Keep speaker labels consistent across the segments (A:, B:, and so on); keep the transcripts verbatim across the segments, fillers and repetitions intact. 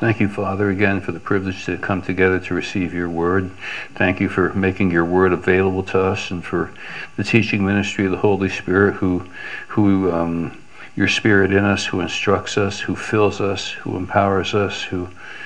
A: Thank you, Father, again for the privilege to come together to receive your word. Thank you for making your word available to us and for the teaching ministry of the Holy Spirit, who, who um, your Spirit in us, who instructs us, who fills us, who empowers us, who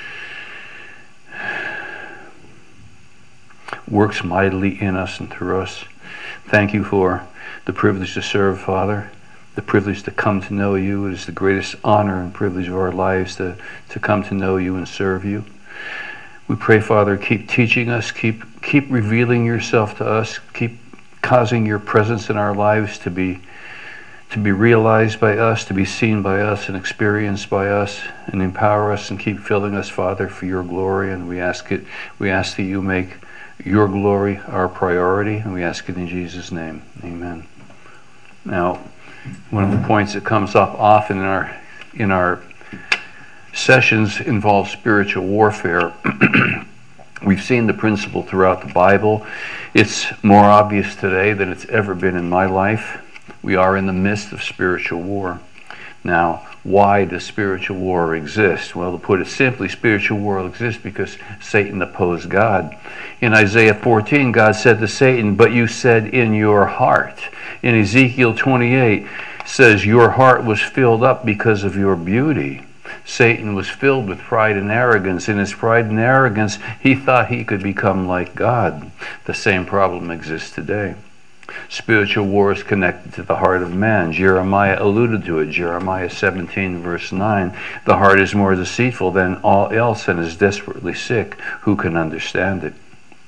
A: works mightily in us and through us. Thank you for the privilege to serve, Father. The privilege to come to know you. It is the greatest honor and privilege of our lives to, to come to know you and serve you. We pray, Father, keep teaching us, keep keep revealing yourself to us, keep causing your presence in our lives to be to be realized by us, to be seen by us and experienced by us, and empower us and keep filling us, Father, for your glory. And we ask it, we ask that you make your glory our priority, and we ask it in Jesus' name. Amen. Now, one of the points that comes up often in our in our sessions involves spiritual warfare. We've seen the principle throughout the Bible. It's more obvious today than it's ever been in my life. We are in the midst of spiritual war. Now, why does spiritual war exist? Well, to put it simply, spiritual war exists because Satan opposed God. In Isaiah fourteen, God said to Satan, "But you said in your heart." In Ezekiel twenty-eight, says, "Your heart was filled up because of your beauty." Satan was filled with pride and arrogance. In his pride and arrogance, he thought he could become like God. The same problem exists today. Spiritual war is connected to the heart of man. Jeremiah alluded to it. Jeremiah seventeen, verse nine. "The heart is more deceitful than all else and is desperately sick. Who can understand it?"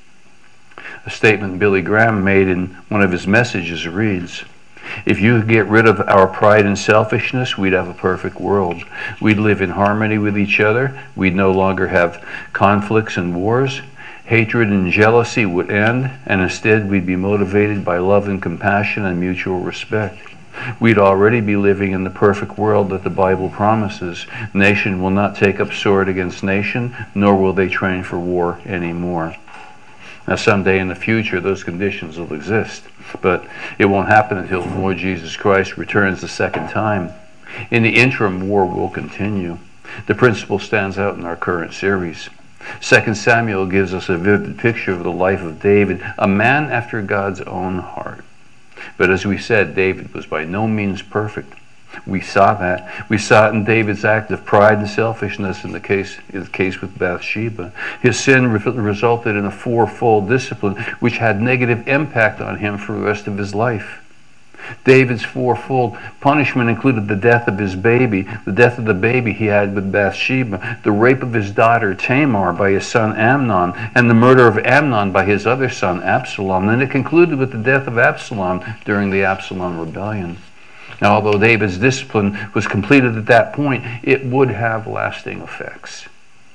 A: A statement Billy Graham made in one of his messages reads, "If you could get rid of our pride and selfishness, we'd have a perfect world. We'd live in harmony with each other. We'd no longer have conflicts and wars. Hatred and jealousy would end, and instead we'd be motivated by love and compassion and mutual respect. We'd already be living in the perfect world that the Bible promises. Nation will not take up sword against nation, nor will they train for war anymore." Now, someday in the future, those conditions will exist, but it won't happen until the Lord Jesus Christ returns the second time. In the interim, war will continue. The principle stands out in our current series. Second Samuel gives us a vivid picture of the life of David, a man after God's own heart. But as we said, David was by no means perfect. We saw that. We saw it in David's act of pride and selfishness in the case in the case with Bathsheba. His sin re- resulted in a fourfold discipline, which had negative impact on him for the rest of his life. David's fourfold punishment included the death of his baby, the death of the baby he had with Bathsheba, the rape of his daughter Tamar by his son Amnon, and the murder of Amnon by his other son Absalom. And it concluded with the death of Absalom during the Absalom rebellion. Now, although David's discipline was completed at that point, it would have lasting effects.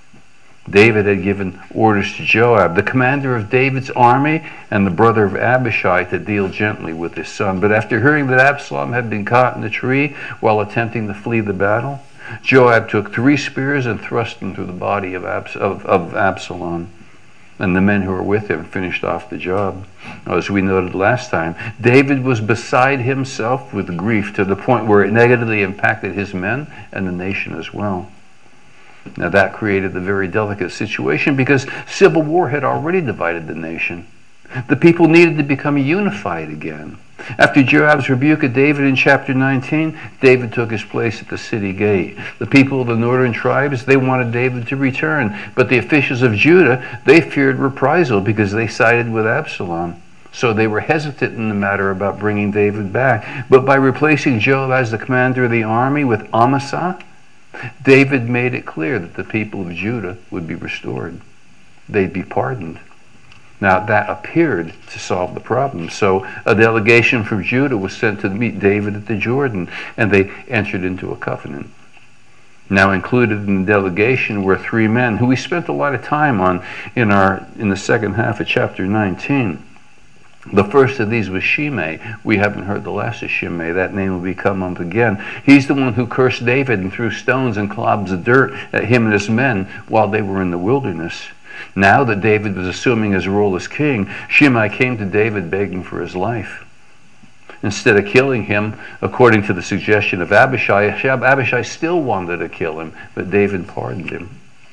A: David had given orders to Joab, the commander of David's army and the brother of Abishai, to deal gently with his son. But after hearing that Absalom had been caught in a tree while attempting to flee the battle, Joab took three spears and thrust them through the body of, Abs- of, of Absalom. And the men who were with him finished off the job. As we noted last time, David was beside himself with grief to the point where it negatively impacted his men and the nation as well. Now that created a very delicate situation because civil war had already divided the nation. The people needed to become unified again. After Joab's rebuke of David in chapter nineteen, David took his place at the city gate. The people of the northern tribes, they wanted David to return, but the officials of Judah, they feared reprisal because they sided with Absalom. So they were hesitant in the matter about bringing David back. But by replacing Joab as the commander of the army with Amasa, David made it clear that the people of Judah would be restored. They'd be pardoned. Now, that appeared to solve the problem. So a delegation from Judah was sent to meet David at the Jordan, and they entered into a covenant. Now included in the delegation were three men who we spent a lot of time on in our in the second half of chapter nineteen. The first of these was Shimei. We haven't heard the last of Shimei. That name will become up again. He's the one who cursed David and threw stones and clods of dirt at him and his men while they were in the wilderness. Now that David was assuming his role as king, Shimei came to David begging for his life. Instead of killing him, according to the suggestion of Abishai, Abishai still wanted to kill him, but David pardoned him.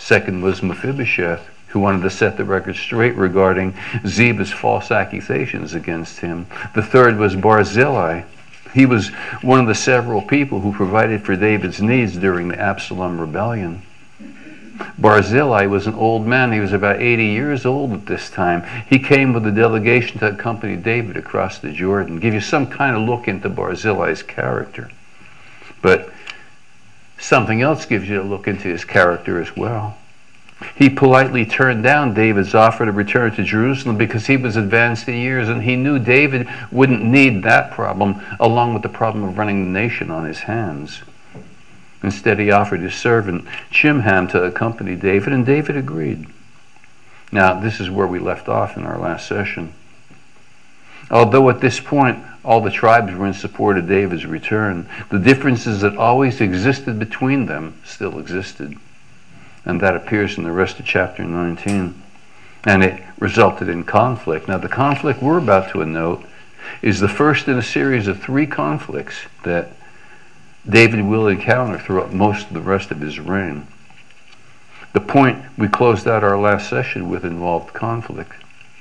A: Second was Mephibosheth, who wanted to set the record straight regarding Ziba's false accusations against him. The third was Barzillai. He was one of the several people who provided for David's needs during the Absalom rebellion. Barzillai was an old man. He was about eighty years old at this time. He came with a delegation to accompany David across the Jordan. Give you some kind of look into Barzillai's character. But something else gives you a look into his character as well. He politely turned down David's offer to return to Jerusalem because he was advanced in years, and he knew David wouldn't need that problem along with the problem of running the nation on his hands. Instead, he offered his servant Chimham to accompany David, and David agreed. Now, this is where we left off in our last session. Although at this point, all the tribes were in support of David's return, the differences that always existed between them still existed. And that appears in the rest of chapter nineteen. And it resulted in conflict. Now, the conflict we're about to note is the first in a series of three conflicts that David will encounter throughout most of the rest of his reign. The point we closed out our last session with involved conflict.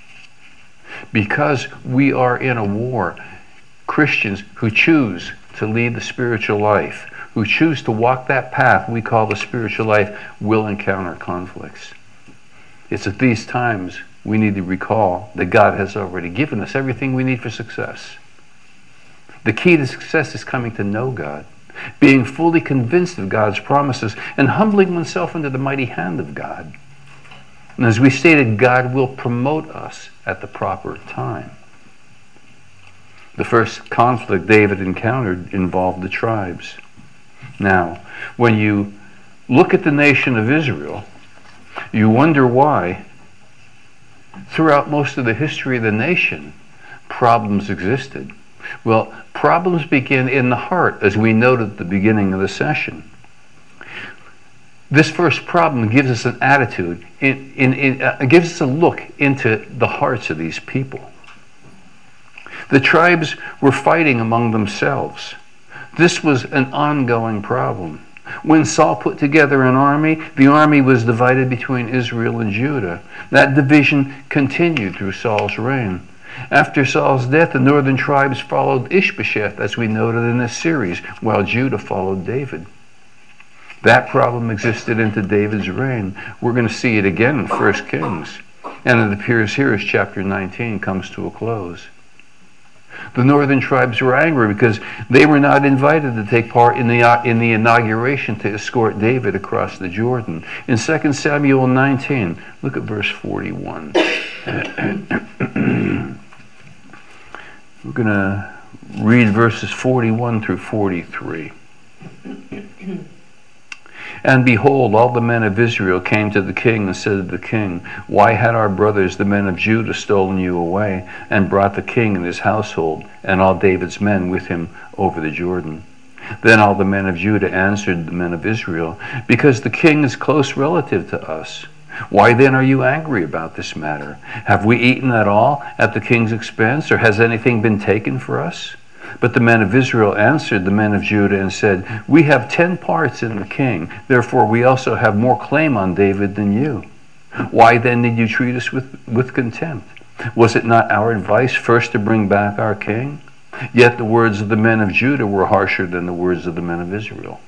A: Because we are in a war, Christians who choose to lead the spiritual life, who choose to walk that path we call the spiritual life, will encounter conflicts. It's at these times we need to recall that God has already given us everything we need for success. The key to success is coming to know God, being fully convinced of God's promises, and humbling oneself under the mighty hand of God. And as we stated, God will promote us at the proper time. The first conflict David encountered involved the tribes. Now, when you look at the nation of Israel, you wonder why, throughout most of the history of the nation, problems existed. Well, problems begin in the heart, as we noted at the beginning of the session. This first problem gives us an attitude, in, in, in, uh, gives us a look into the hearts of these people. The tribes were fighting among themselves. This was an ongoing problem. When Saul put together an army, the army was divided between Israel and Judah. That division continued through Saul's reign. After Saul's death, the northern tribes followed Ishbosheth, as we noted in this series, while Judah followed David. That problem existed into David's reign. We're going to see it again in First Kings. And it appears here as chapter nineteen comes to a close. The northern tribes were angry because they were not invited to take part in the, in the inauguration to escort David across the Jordan. In Second Samuel nineteen, look at verse forty-one. We're going to read verses forty-one through forty-three. And behold, all the men of Israel came to the king and said to the king, Why had our brothers, the men of Judah, stolen you away, and brought the king and his household, and all David's men with him over the Jordan? Then all the men of Judah answered the men of Israel, Because the king is close relative to us. Why then are you angry about this matter? Have we eaten at all at the king's expense, or has anything been taken for us? But the men of Israel answered the men of Judah and said, We have ten parts in the king, therefore we also have more claim on David than you. Why then did you treat us with, with contempt? Was it not our advice first to bring back our king? Yet the words of the men of Judah were harsher than the words of the men of Israel.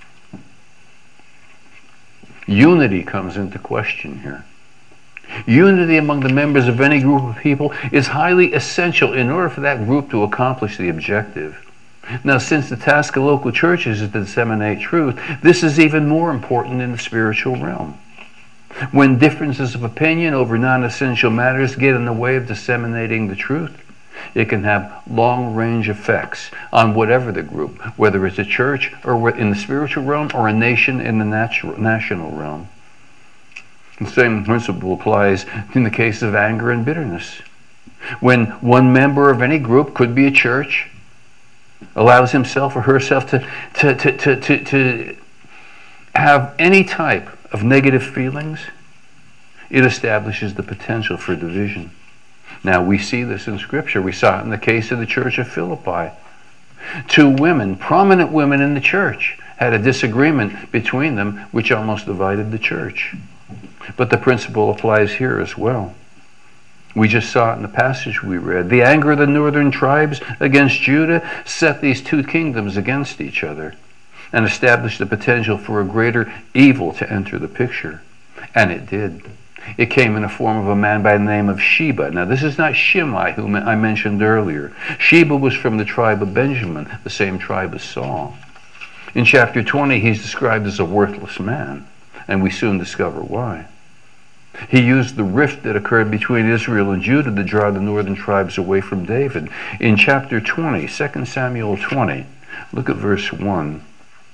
A: Unity comes into question here. Unity among the members of any group of people is highly essential in order for that group to accomplish the objective. Now, since the task of local churches is to disseminate truth, this is even more important in the spiritual realm. When differences of opinion over non-essential matters get in the way of disseminating the truth, it can have long-range effects on whatever the group, whether it's a church or in the spiritual realm or a nation in the natural, national realm. The same principle applies in the case of anger and bitterness. When one member of any group, could be a church, allows himself or herself to, to, to, to, to, to have any type of negative feelings, it establishes the potential for division. Now, we see this in Scripture. We saw it in the case of the church of Philippi. Two women, prominent women in the church, had a disagreement between them which almost divided the church. But the principle applies here as well. We just saw it in the passage we read. The anger of the northern tribes against Judah set these two kingdoms against each other and established the potential for a greater evil to enter the picture. And it did. It came in the form of a man by the name of Sheba. Now, this is not Shimei, whom I mentioned earlier. Sheba was from the tribe of Benjamin, the same tribe as Saul. In chapter twenty, he's described as a worthless man, and we soon discover why. He used the rift that occurred between Israel and Judah to draw the northern tribes away from David. In chapter twenty, Second Samuel twenty, look at verse one.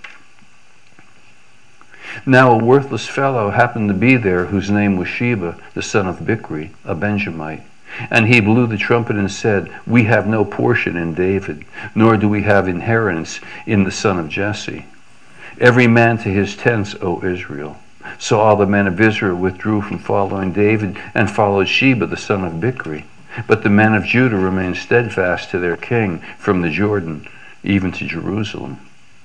A: Now a worthless fellow happened to be there, whose name was Sheba, the son of Bichri, a Benjamite. And he blew the trumpet and said, We have no portion in David, nor do we have inheritance in the son of Jesse. Every man to his tents, O Israel. So all the men of Israel withdrew from following David and followed Sheba, the son of Bichri. But the men of Judah remained steadfast to their king from the Jordan, even to Jerusalem.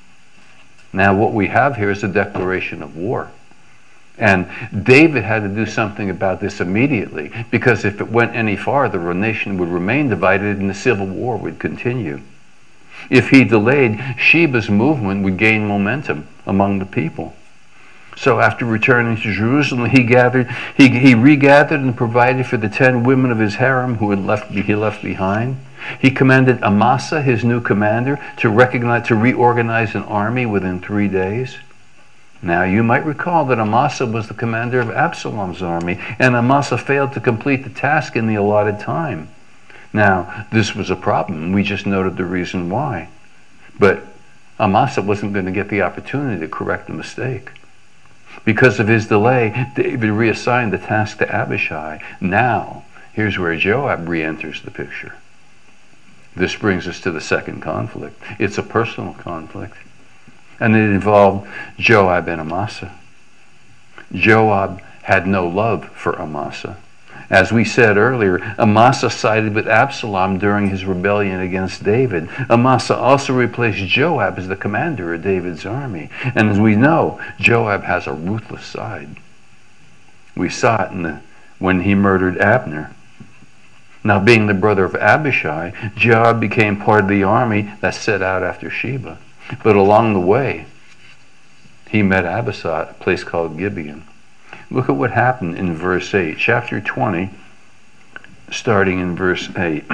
A: Now what we have here is a declaration of war. And David had to do something about this immediately, because if it went any farther, a nation would remain divided and the civil war would continue. If he delayed, Sheba's movement would gain momentum among the people. So after returning to Jerusalem, he gathered, he, he regathered and provided for the ten women of his harem who had left, he left behind. He commanded Amasa, his new commander, to recognize, to reorganize an army within three days. Now you might recall that Amasa was the commander of Absalom's army, and Amasa failed to complete the task in the allotted time. Now, this was a problem. We just noted the reason why. But Amasa wasn't going to get the opportunity to correct the mistake. Because of his delay, David reassigned the task to Abishai. Now, here's where Joab re-enters the picture. This brings us to the second conflict. It's a personal conflict. And it involved Joab and Amasa. Joab had no love for Amasa. As we said earlier, Amasa sided with Absalom during his rebellion against David. Amasa also replaced Joab as the commander of David's army. And as we know, Joab has a ruthless side. We saw it in the, when he murdered Abner. Now, being the brother of Abishai, Joab became part of the army that set out after Sheba. But along the way, he met Abishai at a place called Gibeon. Look at what happened in verse eight. Chapter twenty, starting in verse eight.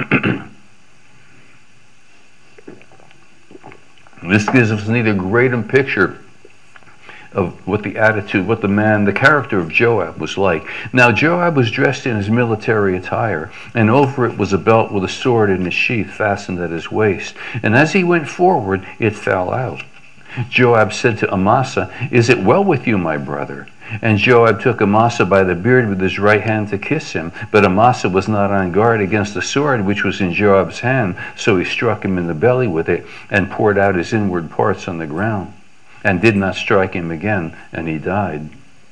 A: This gives us neither great a picture of what the attitude, what the man, the character of Joab was like. Now Joab was dressed in his military attire, and over it was a belt with a sword in its sheath fastened at his waist. And as he went forward, it fell out. Joab said to Amasa, Is it well with you, my brother? And Joab took Amasa by the beard with his right hand to kiss him. But Amasa was not on guard against the sword which was in Joab's hand, so he struck him in the belly with it and poured out his inward parts on the ground, and did not strike him again, and he died.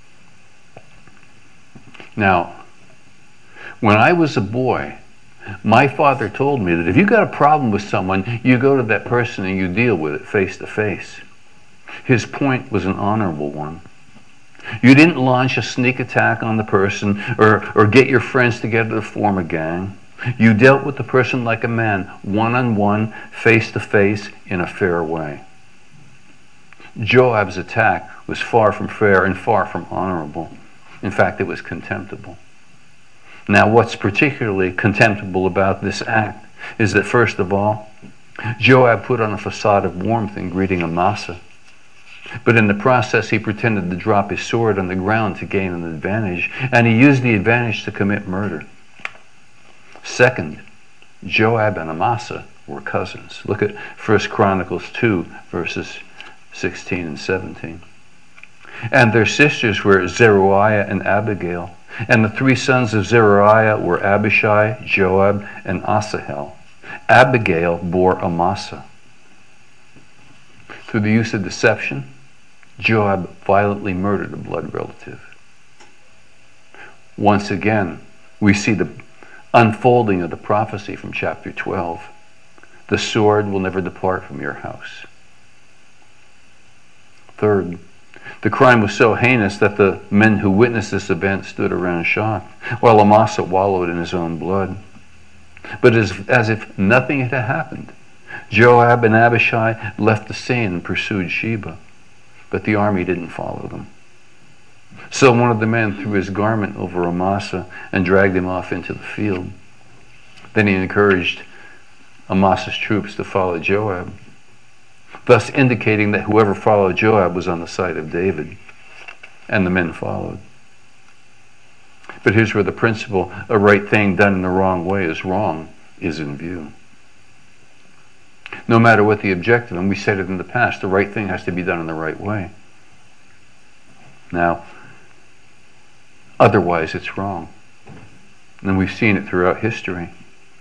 A: Now, when I was a boy, my father told me that if you got a problem with someone, you go to that person and you deal with it face to face. His point was an honorable one. You didn't launch a sneak attack on the person or, or get your friends together to form a gang. You dealt with the person like a man, one-on-one, face-to-face, in a fair way. Joab's attack was far from fair and far from honorable. In fact, it was contemptible. Now, what's particularly contemptible about this act is that, first of all, Joab put on a facade of warmth in greeting Amasa. But in the process, he pretended to drop his sword on the ground to gain an advantage, and he used the advantage to commit murder. Second, Joab and Amasa were cousins. Look at First Chronicles two, verses sixteen and seventeen. And their sisters were Zeruiah and Abigail. And the three sons of Zeruiah were Abishai, Joab, and Asahel. Abigail bore Amasa. Through the use of deception, Joab violently murdered a blood relative. Once again, we see the unfolding of the prophecy from chapter twelve. The sword will never depart from your house. Third, the crime was so heinous that the men who witnessed this event stood around shocked, while Amasa wallowed in his own blood. But as, as if nothing had happened, Joab and Abishai left the scene and pursued Sheba, but the army didn't follow them. So one of the men threw his garment over Amasa and dragged him off into the field. Then he encouraged Amasa's troops to follow Joab, thus indicating that whoever followed Joab was on the side of David, and the men followed. But here's where the principle, a right thing done in the wrong way is wrong, is in view. No matter what the objective, and we said it in the past, the right thing has to be done in the right way. Now, otherwise it's wrong. And we've seen it throughout history.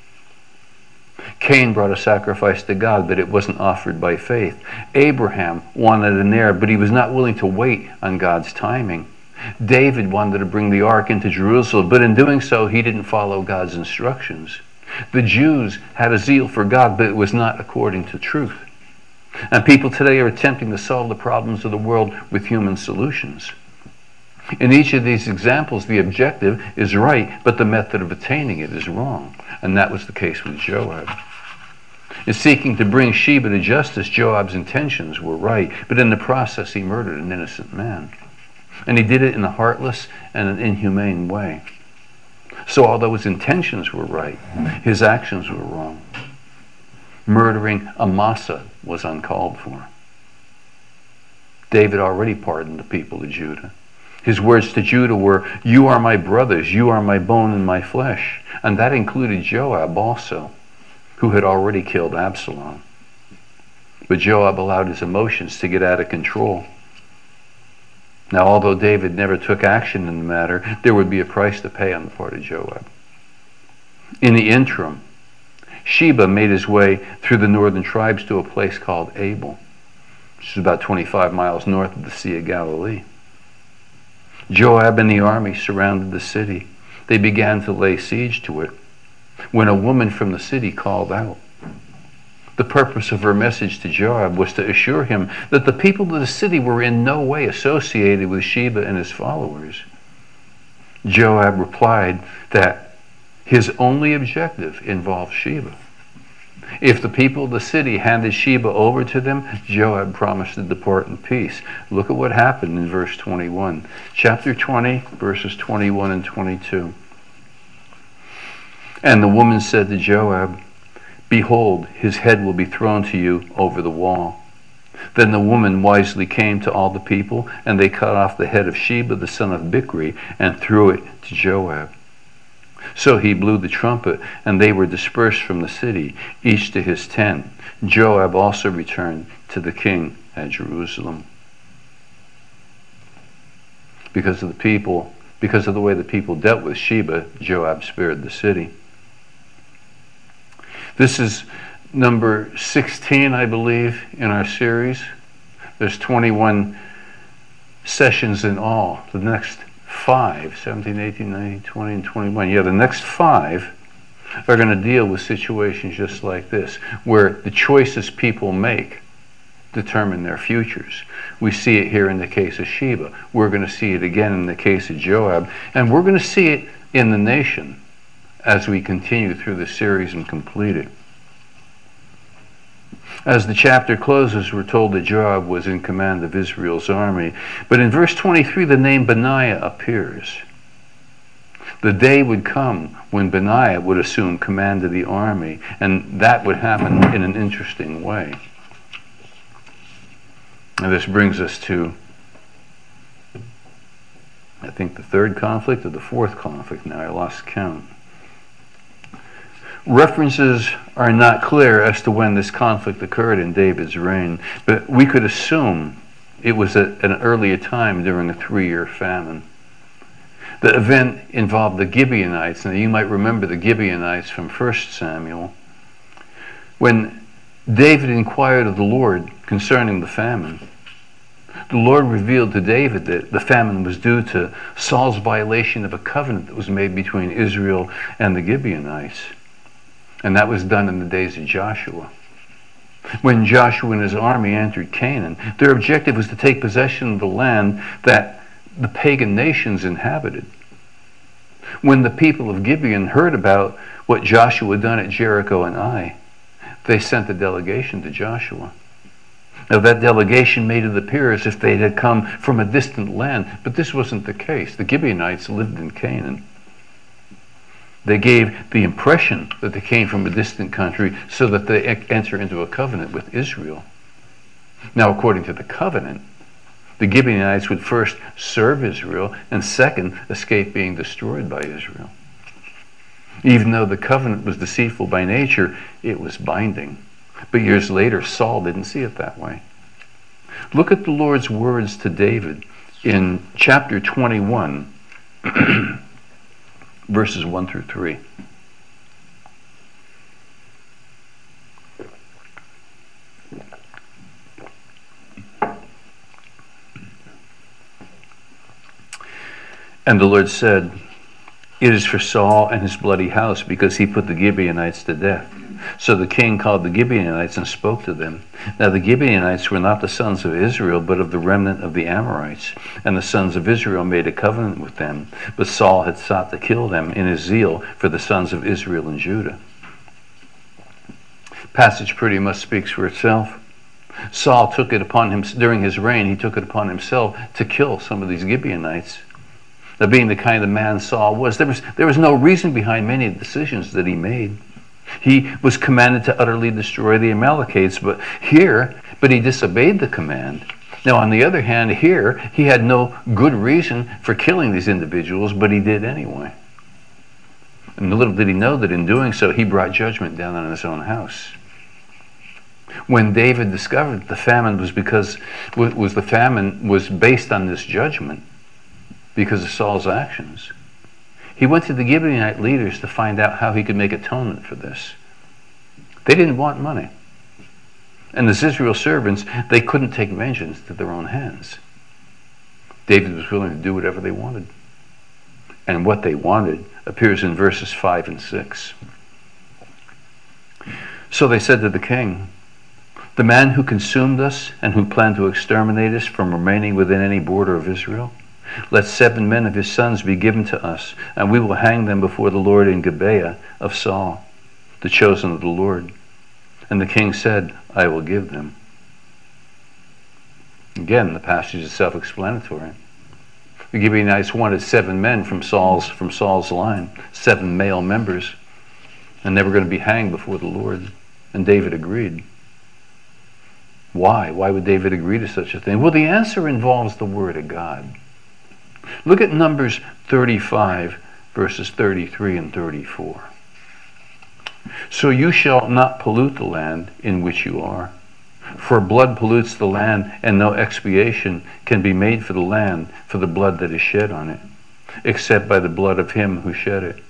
A: Cain brought a sacrifice to God, but it wasn't offered by faith. Abraham wanted an heir, but he was not willing to wait on God's timing. David wanted to bring the ark into Jerusalem, but in doing so, he didn't follow God's instructions. The Jews had a zeal for God, but it was not according to truth. And people today are attempting to solve the problems of the world with human solutions. In each of these examples, the objective is right, but the method of attaining it is wrong. And that was the case with Joab. In seeking to bring Sheba to justice, Joab's intentions were right, but in the process he murdered an innocent man. And he did it in a heartless and an inhumane way. So although his intentions were right, his actions were wrong. Murdering Amasa was uncalled for. David already pardoned the people of Judah. His words to Judah were, "You are my brothers, you are my bone and my flesh." And that included Joab also, who had already killed Absalom. But Joab allowed his emotions to get out of control. Now, although David never took action in the matter, there would be a price to pay on the part of Joab. In the interim, Sheba made his way through the northern tribes to a place called Abel, which is about twenty-five miles north of the Sea of Galilee. Joab and the army surrounded the city. They began to lay siege to it when a woman from the city called out. The purpose of her message to Joab was to assure him that the people of the city were in no way associated with Sheba and his followers. Joab replied that his only objective involved Sheba. If the people of the city handed Sheba over to them, Joab promised to depart in peace. Look at what happened in verse twenty-one. Chapter twenty, verses twenty-one and twenty-two. And the woman said to Joab, "Behold, his head will be thrown to you over the wall." Then the woman wisely came to all the people, and they cut off the head of Sheba the son of Bichri and threw it to Joab. So he blew the trumpet, and they were dispersed from the city, each to his tent. Joab also returned to the king at Jerusalem. Because of the people, because of the way the people dealt with Sheba, Joab spared the city. This is number sixteen, I believe, in our series. There's twenty-one sessions in all. The next five, seventeen, eighteen, nineteen, twenty, and twenty-one. Yeah, the next five are going to deal with situations just like this, where the choices people make determine their futures. We see it here in the case of Sheba. We're going to see it again in the case of Joab. And we're going to see it in the nation as we continue through the series and complete it. As the chapter closes, we're told that Joab was in command of Israel's army. But in verse twenty-three, the name Benaiah appears. The day would come when Benaiah would assume command of the army, and that would happen in an interesting way. And this brings us to, I think, the third conflict or the fourth conflict now. I lost count. References are not clear as to when this conflict occurred in David's reign, but we could assume it was at an earlier time during a three-year famine. The event involved the Gibeonites. Now you might remember the Gibeonites from First Samuel. When David inquired of the Lord concerning the famine, the Lord revealed to David that the famine was due to Saul's violation of a covenant that was made between Israel and the Gibeonites. And that was done in the days of Joshua. When Joshua and his army entered Canaan, their objective was to take possession of the land that the pagan nations inhabited. When the people of Gibeon heard about what Joshua had done at Jericho and Ai, they sent a delegation to Joshua. Now that delegation made it appear as if they had come from a distant land, but this wasn't the case. The Gibeonites lived in Canaan. They gave the impression that they came from a distant country so that they enter into a covenant with Israel. Now, according to the covenant, the Gibeonites would first serve Israel and second, escape being destroyed by Israel. Even though the covenant was deceitful by nature, it was binding. But years later, Saul didn't see it that way. Look at the Lord's words to David in chapter twenty-one, verses one through three. And the Lord said, "It is for Saul and his bloody house, because he put the Gibeonites to death." So the king called the Gibeonites and spoke to them. Now the Gibeonites were not the sons of Israel, but of the remnant of the Amorites. And the sons of Israel made a covenant with them. But Saul had sought to kill them in his zeal for the sons of Israel and Judah. Passage pretty much speaks for itself. Saul took it upon him, during his reign, he took it upon himself to kill some of these Gibeonites. Now, being the kind of man Saul was, there was, there was no reason behind many of the decisions that he made. He was commanded to utterly destroy the Amalekites, but here, but he disobeyed the command. Now, on the other hand, here, he had no good reason for killing these individuals, but he did anyway. And little did he know that in doing so, he brought judgment down on his own house. When David discovered the famine was because was the famine was based on this judgment because of Saul's actions, he went to the Gibeonite leaders to find out how he could make atonement for this. They didn't want money. And as Israel's servants, they couldn't take vengeance to their own hands. David was willing to do whatever they wanted. And what they wanted appears in verses five and six. So they said to the king, "The man who consumed us and who planned to exterminate us from remaining within any border of Israel, let seven men of his sons be given to us, and we will hang them before the Lord in Gibeah of Saul, the chosen of the Lord." And the king said, "I will give them." Again, the passage is self-explanatory. The Gibeonites wanted seven men from Saul's from Saul's line, seven male members, and they were going to be hanged before the Lord. And David agreed. Why? Why would David agree to such a thing? Well, the answer involves the Word of God. Look at Numbers thirty-five, verses thirty-three and thirty-four. "So you shall not pollute the land in which you are. For blood pollutes the land, and no expiation can be made for the land for the blood that is shed on it, except by the blood of him who shed it."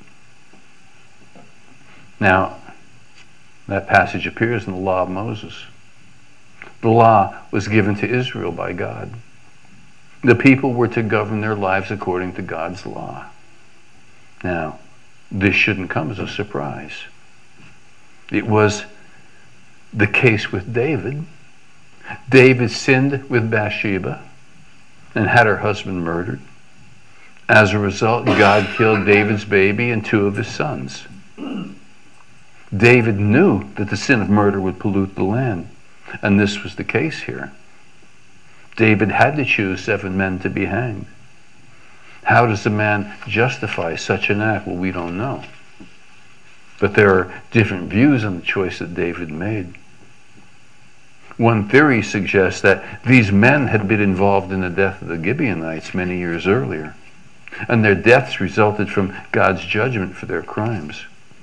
A: Now, that passage appears in the law of Moses. The law was given to Israel by God. The people were to govern their lives according to God's law. Now, this shouldn't come as a surprise. It was the case with David. David sinned with Bathsheba and had her husband murdered. As a result, God killed David's baby and two of his sons. David knew that the sin of murder would pollute the land, and this was the case here. David had to choose seven men to be hanged. How does a man justify such an act? Well, we don't know. But there are different views on the choice that David made. One theory suggests that these men had been involved in the death of the Gibeonites many years earlier, and their deaths resulted from God's judgment for their crimes.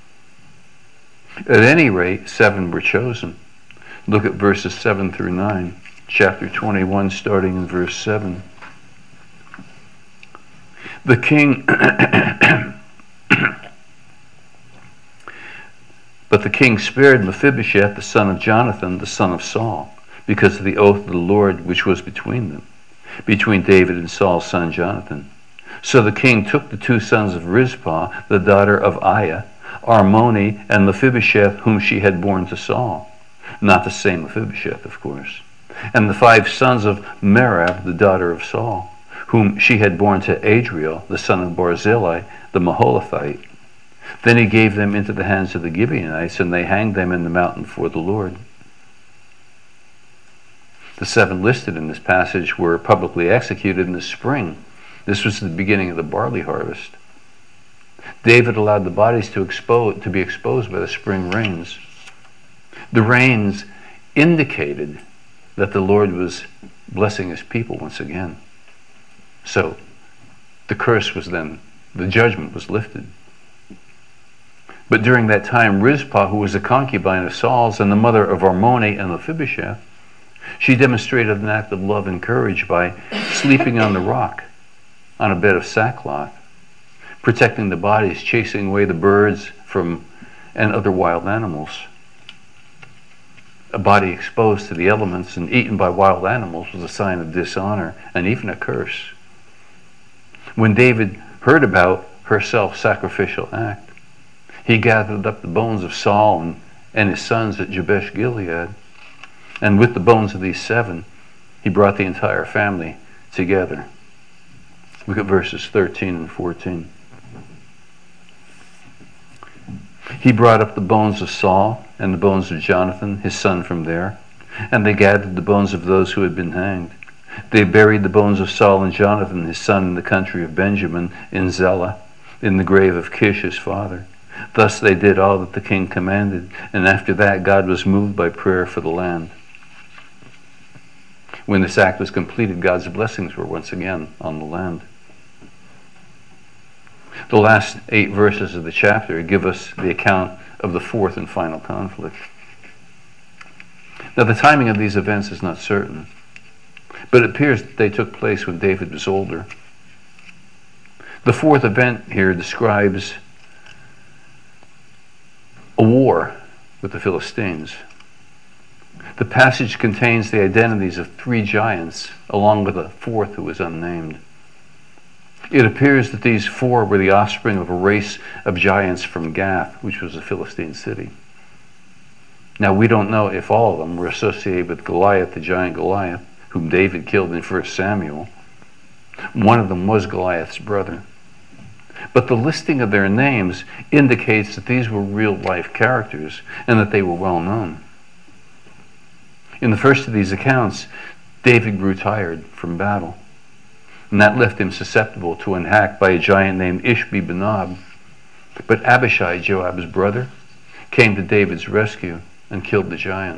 A: At any rate, seven were chosen. Look at verses seven through nine, chapter twenty-one, starting in verse seven. The king, but the king spared Mephibosheth, the son of Jonathan, the son of Saul, because of the oath of the Lord which was between them, between David and Saul's son Jonathan. So the king took the two sons of Rizpah, the daughter of Aiah, Armoni, and Mephibosheth, whom she had borne to Saul. Not the same Mephibosheth, of course. And the five sons of Merab, the daughter of Saul, whom she had borne to Adriel, the son of Barzillai, the Maholathite. Then he gave them into the hands of the Gibeonites, and they hanged them in the mountain before the Lord. The seven listed in this passage were publicly executed in the spring. This was the beginning of the barley harvest. David allowed the bodies to, expose, to be exposed by the spring rains. The rains indicated that the Lord was blessing his people once again. So the curse was then, the judgment was lifted. But during that time, Rizpah, who was a concubine of Saul's and the mother of Armoni and Mephibosheth, she demonstrated an act of love and courage by sleeping on the rock on a bed of sackcloth, protecting the bodies, chasing away the birds from and other wild animals. A body exposed to the elements and eaten by wild animals was a sign of dishonor and even a curse. When David heard about her self-sacrificial act, he gathered up the bones of Saul and, and his sons at Jabesh Gilead. And with the bones of these seven, he brought the entire family together. Look at verses thirteen and fourteen. He brought up the bones of Saul and the bones of Jonathan, his son, from there, and they gathered the bones of those who had been hanged. They buried the bones of Saul and Jonathan, his son, in the country of Benjamin, in Zelah, in the grave of Kish, his father. Thus they did all that the king commanded, and after that God was moved by prayer for the land. When this act was completed, God's blessings were once again on the land. The last eight verses of the chapter give us the account of the fourth and final conflict. Now, the timing of these events is not certain, but it appears that they took place when David was older. The fourth event here describes a war with the Philistines. The passage contains the identities of three giants, along with a fourth who was unnamed. It appears that these four were the offspring of a race of giants from Gath, which was a Philistine city. Now, we don't know if all of them were associated with Goliath, the giant Goliath, whom David killed in First Samuel. One of them was Goliath's brother. But the listing of their names indicates that these were real-life characters and that they were well known. In the first of these accounts, David grew tired from battle, and that left him susceptible to an attack by a giant named Ishbi-Benob. But Abishai, Joab's brother, came to David's rescue and killed the giant.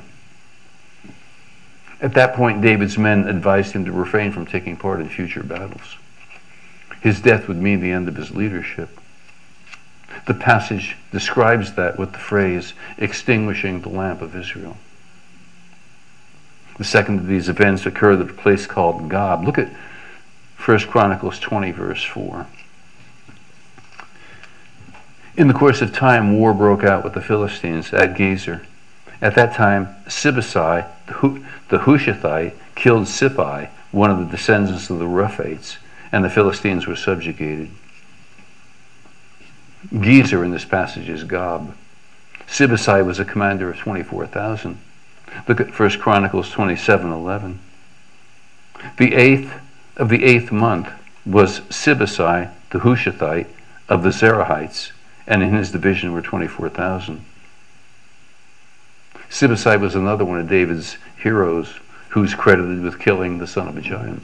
A: At that point, David's men advised him to refrain from taking part in future battles. His death would mean the end of his leadership. The passage describes that with the phrase, extinguishing the lamp of Israel. The second of these events occurred at a place called Gob. Look at First Chronicles twenty, verse four. In the course of time, war broke out with the Philistines at Gezer. At that time, Sibbesai, the Hushathite, killed Sippai, one of the descendants of the Rephites, and the Philistines were subjugated. Gezer in this passage is Gob. Sibbesai was a commander of twenty-four thousand. Look at First Chronicles twenty-seven eleven. The eighth of the eighth month was Sibbesai, the Hushathite, of the Zerahites, and in his division were twenty-four thousand. Sibbesai was another one of David's heroes who's credited with killing the son of a giant.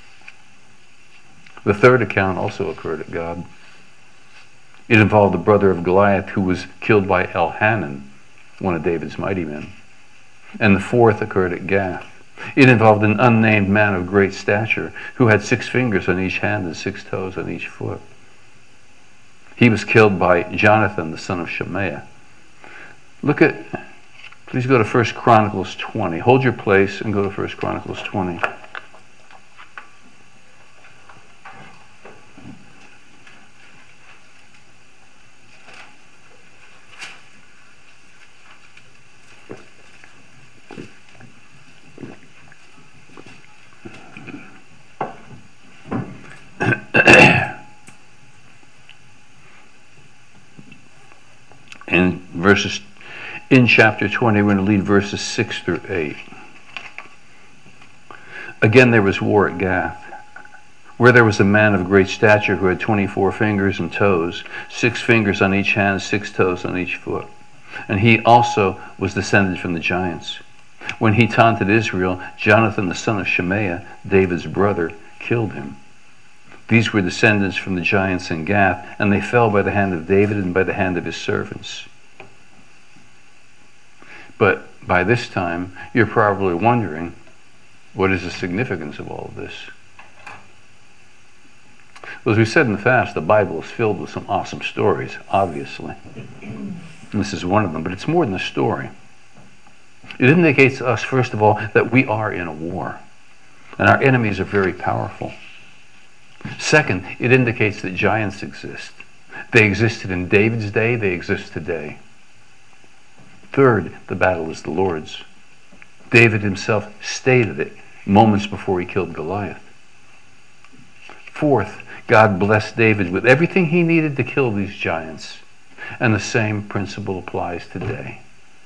A: The third account also occurred at Gob. It involved the brother of Goliath who was killed by Elhanan, one of David's mighty men. And the fourth occurred at Gath. It involved an unnamed man of great stature who had six fingers on each hand and six toes on each foot. He was killed by Jonathan, the son of Shemaiah. Look at, please go to First Chronicles twenty. Hold your place and go to First Chronicles twenty. In verses In chapter twenty, we're going to read verses six through eight. Again, there was war at Gath, where there was a man of great stature who had twenty-four fingers and toes, six fingers on each hand, six toes on each foot. And he also was descended from the giants. When he taunted Israel, Jonathan, the son of Shemaiah, David's brother, killed him. These were descendants from the giants in Gath, and they fell by the hand of David and by the hand of his servants. But by this time, you're probably wondering, what is the significance of all of this? Well, as we said in the past, the Bible is filled with some awesome stories, obviously. And this is one of them, but it's more than a story. It indicates to us, first of all, that we are in a war, and our enemies are very powerful. Second, it indicates that giants exist. They existed in David's day, they exist today. Third, the battle is the Lord's. David himself stated it moments before he killed Goliath. Fourth, God blessed David with everything he needed to kill these giants. And the same principle applies today.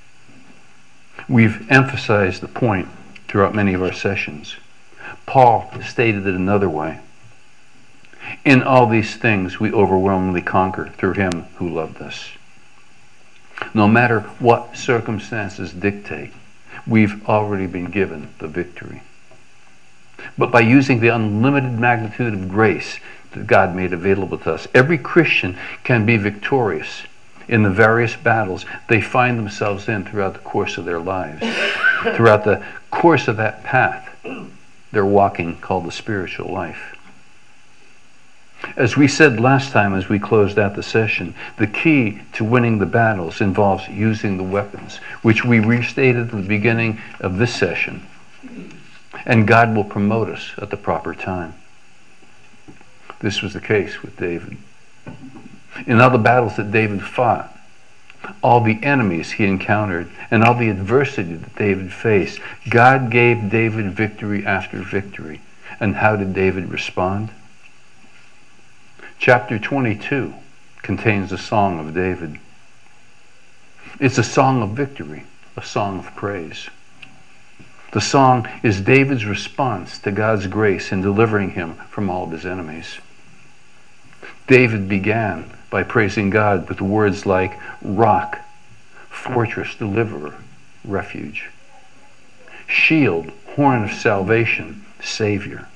A: We've emphasized the point throughout many of our sessions. Paul stated it another way. In all these things we overwhelmingly conquer through him who loved us. No matter what circumstances dictate, we've already been given the victory. But by using the unlimited magnitude of grace that God made available to us, every Christian can be victorious in the various battles they find themselves in throughout the course of their lives. Throughout the course of that path they're walking, called the spiritual life. As we said last time as we closed out the session, the key to winning the battles involves using the weapons, which we restated at the beginning of this session. And God will promote us at the proper time. This was the case with David. In all the battles that David fought, all the enemies he encountered, and all the adversity that David faced, God gave David victory after victory. And how did David respond? Chapter twenty-two contains the Song of David. It's a song of victory, a song of praise. The song is David's response to God's grace in delivering him from all of his enemies. David began by praising God with words like rock, fortress, deliverer, refuge, shield, horn of salvation, savior.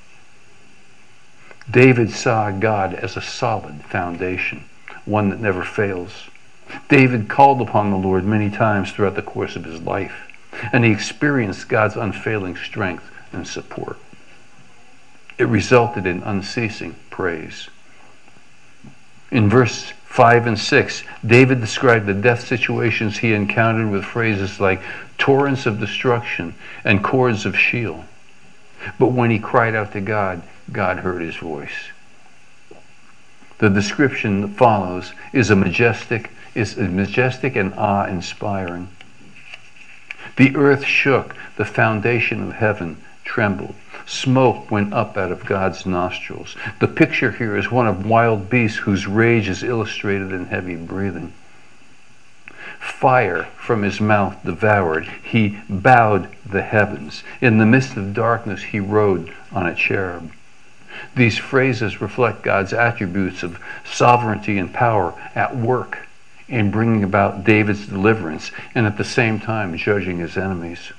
A: David saw God as a solid foundation, one that never fails. David called upon the Lord many times throughout the course of his life, and he experienced God's unfailing strength and support. It resulted in unceasing praise. In verse five and six, David described the death situations he encountered with phrases like torrents of destruction and cords of steel. But when he cried out to God, God heard his voice. The description that follows is a majestic, is majestic and awe-inspiring. The earth shook, the foundation of heaven trembled. Smoke went up out of God's nostrils. The picture here is one of wild beasts whose rage is illustrated in heavy breathing. Fire from his mouth devoured. He bowed the heavens. In the midst of darkness he rode on a cherub. These phrases reflect God's attributes of sovereignty and power at work in bringing about David's deliverance and at the same time judging his enemies.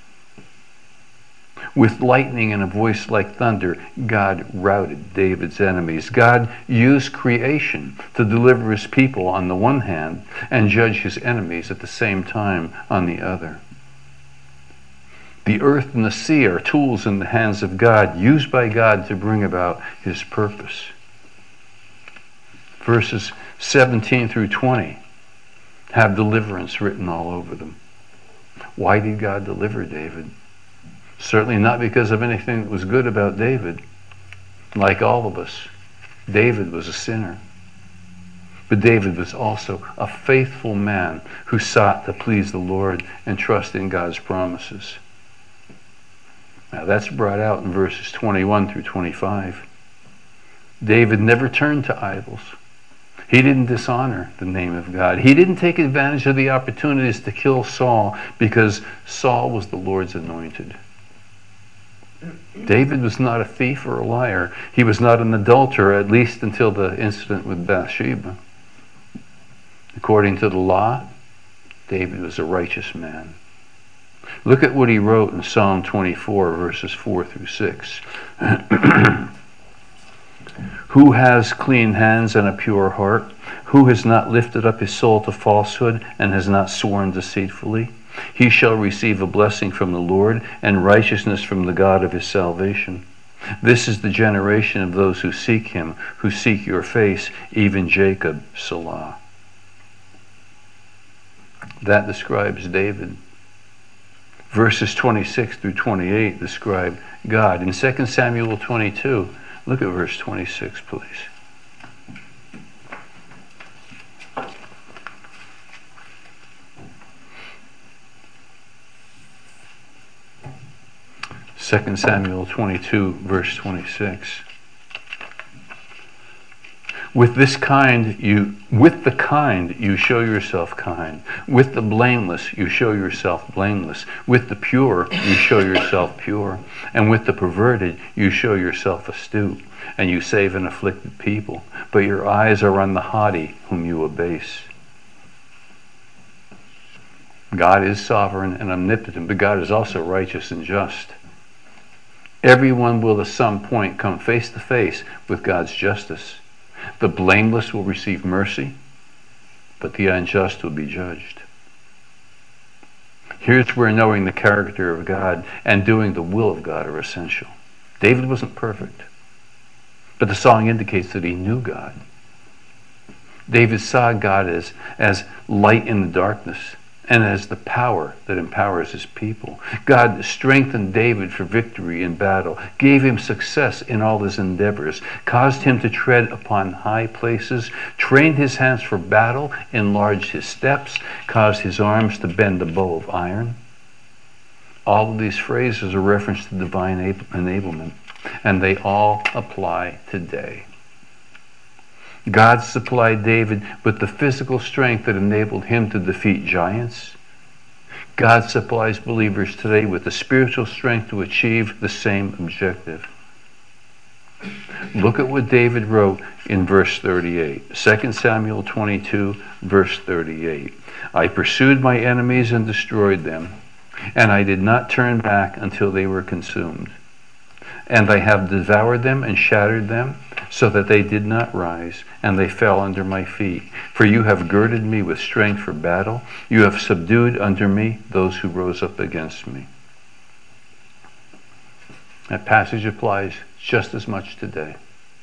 A: With lightning and a voice like thunder, God routed David's enemies. God used creation to deliver his people on the one hand and judge his enemies at the same time on the other. The earth and the sea are tools in the hands of God, used by God to bring about his purpose. Verses seventeen through twenty have deliverance written all over them. Why did God deliver David? Certainly not because of anything that was good about David. Like all of us, David was a sinner. But David was also a faithful man who sought to please the Lord and trust in God's promises. Now that's brought out in verses twenty-one through twenty-five. David never turned to idols. He didn't dishonor the name of God. He didn't take advantage of the opportunities to kill Saul because Saul was the Lord's anointed. David was not a thief or a liar. He was not an adulterer, at least until the incident with Bathsheba. According to the law, David was a righteous man. Look at what he wrote in Psalm twenty-four, verses four through six. Who has clean hands and a pure heart? Who has not lifted up his soul to falsehood and has not sworn deceitfully? He shall receive a blessing from the Lord and righteousness from the God of his salvation. This is the generation of those who seek him, who seek your face, even Jacob, Selah. That describes David. Verses twenty-six through twenty-eight describe God. In Second Samuel twenty-two, look at verse twenty-six, please. Second Samuel twenty-two, verse twenty-six. With this kind you with the kind you show yourself kind. With the blameless you show yourself blameless. With the pure you show yourself pure. And with the perverted you show yourself astute. And you save an afflicted people. But your eyes are on the haughty whom you abase. God is sovereign and omnipotent, but God is also righteous and just. Everyone will at some point come face to face with God's justice. The blameless will receive mercy, but the unjust will be judged. Here's where knowing the character of God and doing the will of God are essential. David wasn't perfect, but the song indicates that he knew God. David saw God as, as light in the darkness and as the power that empowers his people. God strengthened David for victory in battle, gave him success in all his endeavors, caused him to tread upon high places, trained his hands for battle, enlarged his steps, caused his arms to bend a bow of iron. All of these phrases are reference to divine enablement, and they all apply today. God supplied David with the physical strength that enabled him to defeat giants. God supplies believers today with the spiritual strength to achieve the same objective. Look at what David wrote in verse thirty-eight. Second Samuel twenty-two, verse thirty-eight. I pursued my enemies and destroyed them, and I did not turn back until they were consumed. And I have devoured them and shattered them, so that they did not rise, and they fell under my feet. For you have girded me with strength for battle. You have subdued under me those who rose up against me. That passage applies just as much today.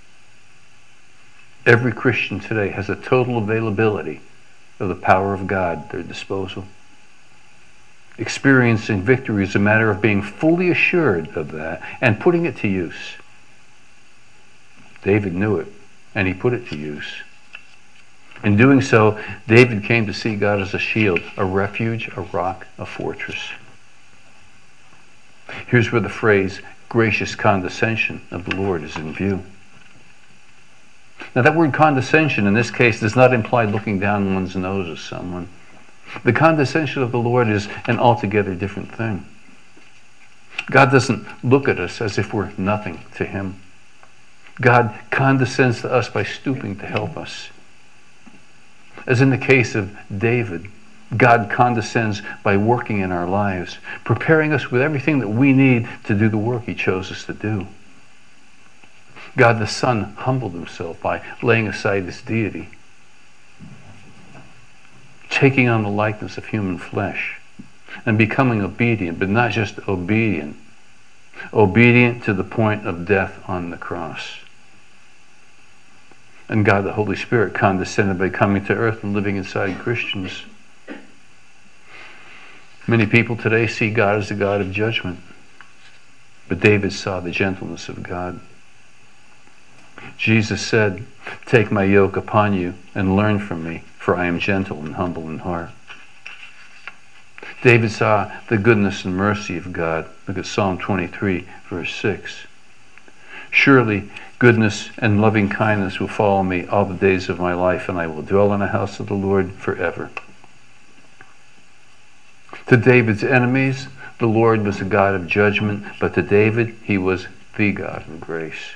A: Every Christian today has a total availability of the power of God at their disposal. Experiencing victory is a matter of being fully assured of that and putting it to use. David knew it, and he put it to use. In doing so, David came to see God as a shield, a refuge, a rock, a fortress. Here's where the phrase, gracious condescension of the Lord is in view. Now that word condescension in this case does not imply looking down one's nose at someone. The condescension of the Lord is an altogether different thing. God doesn't look at us as if we're nothing to him. God condescends to us by stooping to help us. As in the case of David, God condescends by working in our lives, preparing us with everything that we need to do the work he chose us to do. God the Son humbled himself by laying aside his deity, taking on the likeness of human flesh and becoming obedient, but not just obedient, obedient to the point of death on the cross. And God the Holy Spirit condescended by coming to earth and living inside Christians. Many people today see God as a God of judgment, but David saw the gentleness of God. Jesus said, "Take my yoke upon you and learn from me, for I am gentle and humble in heart." David saw the goodness and mercy of God. Look at Psalm twenty-three, verse six. Surely Goodness and loving kindness will follow me all the days of my life, and I will dwell in the house of the Lord forever. To David's enemies, the Lord was a God of judgment, but to David, he was the God of grace.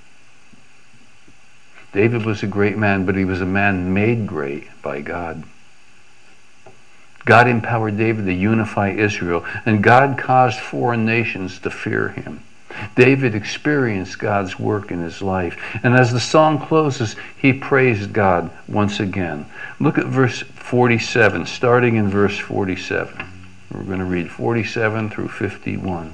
A: David was a great man, but he was a man made great by God. God empowered David to unify Israel, and God caused foreign nations to fear him. David experienced God's work in his life, and as the song closes, he praised God once again. Look at verse forty-seven, starting in verse forty-seven. We're going to read forty-seven through fifty-one.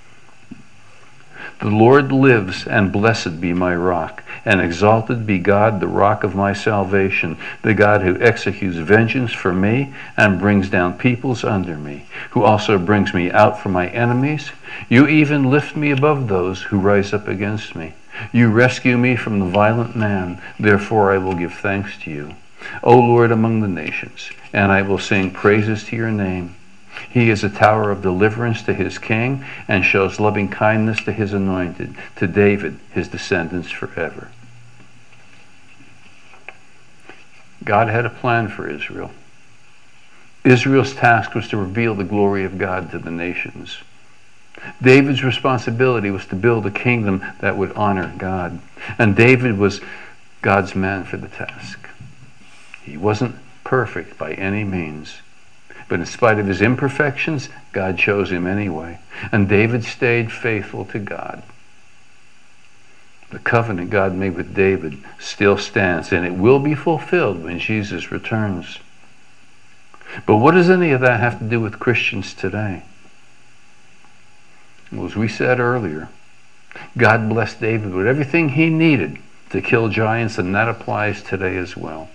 A: The Lord lives, and blessed be my rock, and exalted be God, the rock of my salvation, the God who executes vengeance for me and brings down peoples under me, who also brings me out from my enemies. You even lift me above those who rise up against me. You rescue me from the violent man, therefore I will give thanks to you, O Lord, among the nations, and I will sing praises to your name. He is a tower of deliverance to his king, and shows loving kindness to his anointed, to David, his descendants forever. God had a plan for Israel. Israel's task was to reveal the glory of God to the nations. David's responsibility was to build a kingdom that would honor God. And David was God's man for the task. He wasn't perfect by any means. But in spite of his imperfections, God chose him anyway. And David stayed faithful to God. The covenant God made with David still stands, and it will be fulfilled when Jesus returns. But what does any of that have to do with Christians today? Well, as we said earlier, God blessed David with everything he needed to kill giants, and that applies today as well.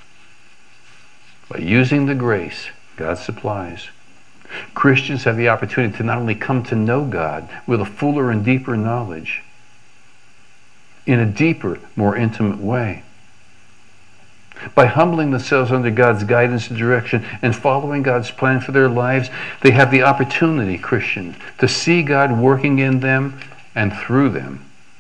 A: By using the grace God supplies, Christians have the opportunity to not only come to know God with a fuller and deeper knowledge, in a deeper, more intimate way. By humbling themselves under God's guidance and direction and following God's plan for their lives, they have the opportunity, Christian, to see God working in them and through them.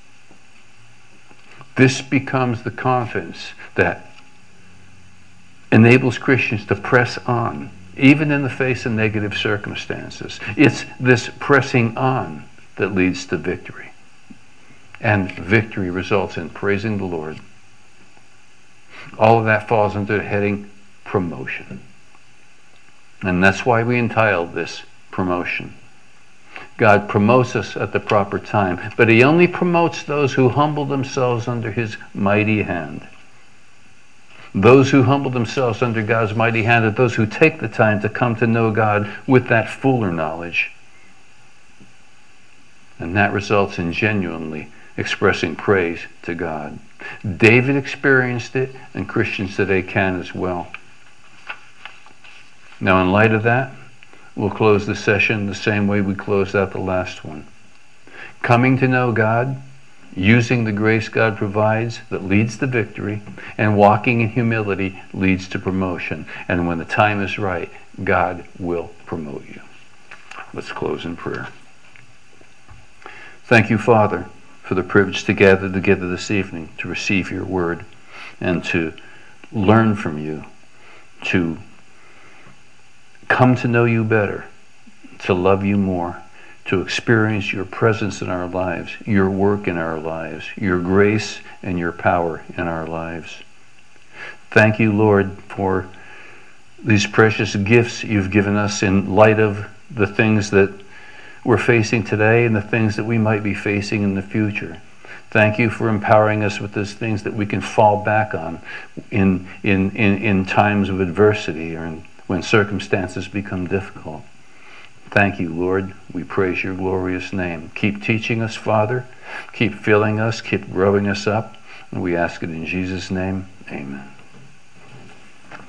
A: This becomes the confidence that enables Christians to press on, even in the face of negative circumstances. It's this pressing on that leads to victory. And victory results in praising the Lord. All of that falls under the heading promotion. And that's why we entitled this promotion. God promotes us at the proper time, but he only promotes those who humble themselves under his mighty hand. Those who humble themselves under God's mighty hand are those who take the time to come to know God with that fuller knowledge. And that results in genuinely expressing praise to God. David experienced it, and Christians today can as well. Now, in light of that, we'll close the session the same way we closed out the last one. Coming to know God, using the grace God provides that leads to victory, and walking in humility leads to promotion. And when the time is right, God will promote you. Let's close in prayer. Thank you, Father, for the privilege to gather together this evening to receive your word and to learn from you, to come to know you better, to love you more, to experience your presence in our lives, your work in our lives, your grace and your power in our lives. Thank you, Lord, for these precious gifts you've given us in light of the things that we're facing today and the things that we might be facing in the future. Thank you for empowering us with those things that we can fall back on in, in, in, in times of adversity or in, when circumstances become difficult. Thank you, Lord. We praise your glorious name. Keep teaching us, Father. Keep filling us. Keep growing us up. And we ask it in Jesus' name. Amen.